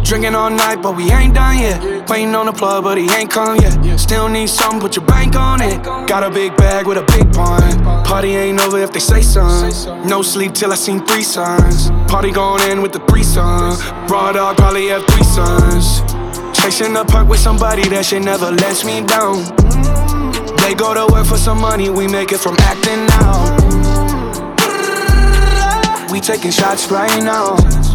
Drinking all night, but we ain't done yet. Waiting on the plug, but he ain't come yet. Still need something, put your bank on it. Got a big bag with a big pun. Party ain't over if they say something. No sleep till I seen 3 sons. Party going in with the 3 sons. Raw dog probably have 3 sons. Chasing the park with somebody that shit never lets me down. They go to work for some money, we make it from acting out. We taking shots right now.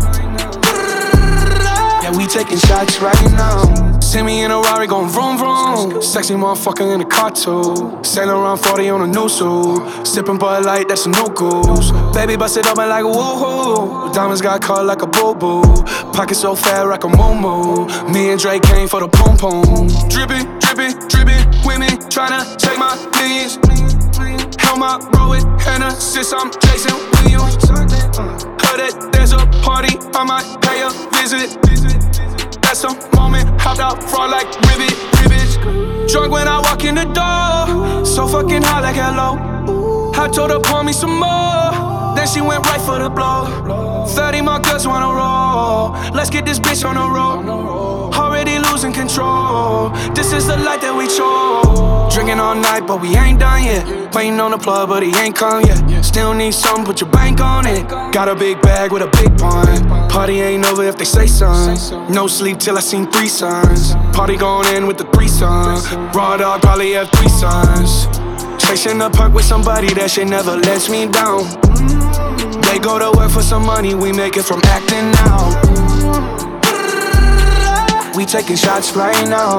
Yeah, we taking shots right now. See me in a Rari going vroom vroom. Sexy motherfucker in a car too. Sailing around 40 on a new suit. Sipping Bud Light, that's a no goose. Baby bust it open like a woohoo. Diamonds got caught like a boo-boo. Pocket so fat like a moo-moo. Me and Drake came for the pom-pom. Drippin', drippin', drippin' with me, tryna take my millions. Helm out, roll with Hennessy, I'm Jason Williams. Heard that there's a party, I might pay a visit. That's a moment, hopped out front like rivets. Drunk when I walk in the door, so fucking high like hello. I told her pour me some more, then she went right for the blow. 30 more girls wanna roll, let's get this bitch on the road. Already losing control, this is the life that we chose. Drinking all night, but we ain't done yet. Waiting on the plug, but he ain't come yet. Still need something, put your bank on it. Got a big bag with a big pun. Party ain't over if they say something. No sleep till I seen 3 sons. Party going in with the 3 sons. Raw dog probably have 3 sons. Chasing the park with somebody that shit never lets me down. They go to work for some money, we make it from acting out. We taking shots right now.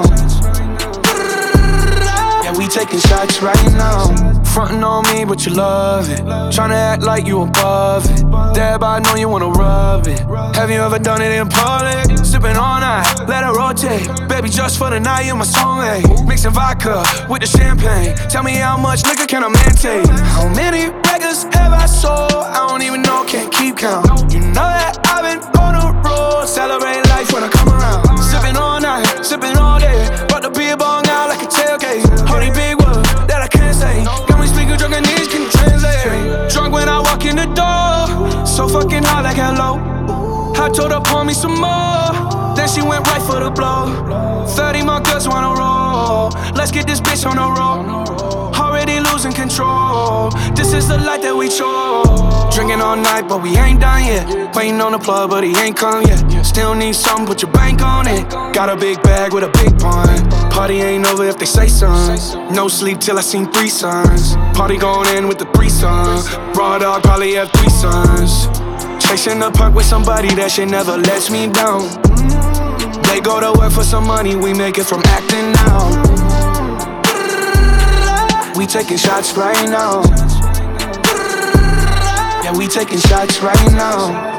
Yeah, we taking shots right now. Frontin' on me, but you love it. Tryna act like you above it. Thereby know you wanna rub it. Have you ever done it in public? Sippin' all night, let it rotate. Baby, just for the night, you my soulmate. Mixing vodka with the champagne. Tell me how much liquor can a man take? How many records have I sold? I don't even know, can't keep count. You know that I've been on the road. Celebrate life when I come around. Sippin' all night, sippin' all day. Brought the beer bong out like a tailgate. Honey, big words that I can't say. Got me speaking drunk and these can translate. Drunk when I walk in the door, so fucking high like hello. I told her pour me some more, then she went right for the blow. 30 more girls wanna roll, let's get this bitch on the road. Already losing control, this is the life that we chose. Drinking all night, but we ain't done yet. Waiting on the plug, but he ain't come yet. Still need something, put your bank on it. Got a big bag with a big pun. Party ain't over if they say something. No sleep till I seen 3 sons. Party going in with the 3 sons. Raw dog probably have 3 sons. Chasing the park with somebody that shit never lets me down. They go to work for some money, we make it from acting out. We taking shots right now. Yeah, we taking shots right now.